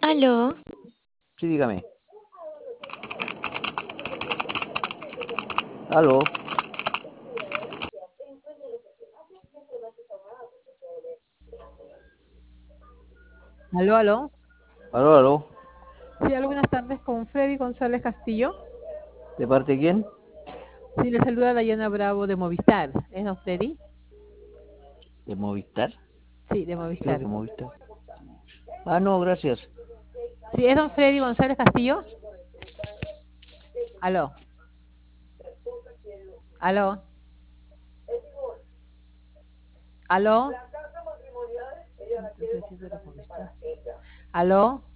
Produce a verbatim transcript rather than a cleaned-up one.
Aló, Sí, dígame. Aló, Aló, aló. aló, aló. Sí, algo buenas tardes con Freddy González Castillo. ¿De parte de quién? Sí, le saluda Dayana Bravo de Movistar. ¿Es don Freddy? ¿De Movistar? Sí, de Creo Movistar. que Movistar. Ah, no, gracias. Sí, ¿es don Freddy González Castillo? Aló, aló, aló. Aló.